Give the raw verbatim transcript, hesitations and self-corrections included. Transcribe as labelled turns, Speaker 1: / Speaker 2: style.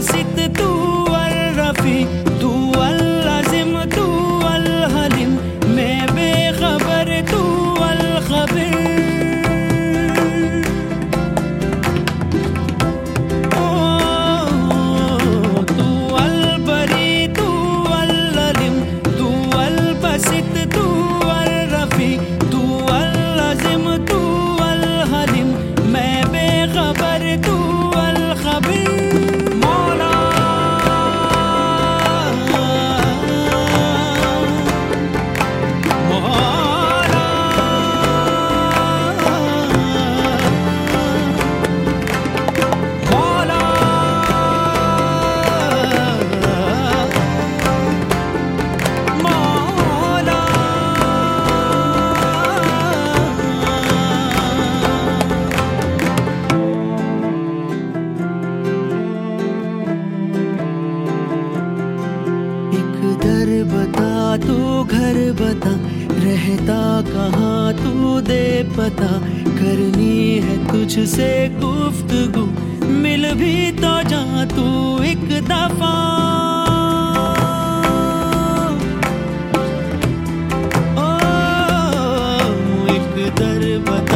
Speaker 1: बसित तू अल रफी तू अल लाजिम तू अल हलीम मैं बेखबर तू अल खबीर तू अल बरी तू अल अलीम तू अल बसित तू अल रफी तू अल लाजिम तू अल हलीम मैं बेखबर तू अल खबीर दर बता तू घर बता रहता कहाँ तू दे पता करनी है तुझसे गुफ्तगू मिल भी तो जा तू एक दफा ओ एक दर बता